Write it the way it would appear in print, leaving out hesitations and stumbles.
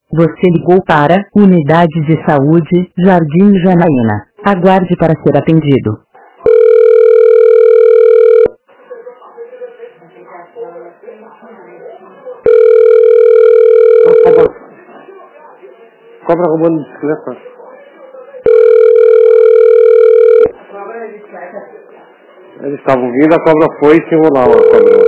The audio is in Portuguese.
Você ligou para Unidade de Saúde, Jardim Janaína. Aguarde para ser atendido. Cobra roubando bicicleta. Eles estavam vindo, a cobra foi e se enrolou a cobra.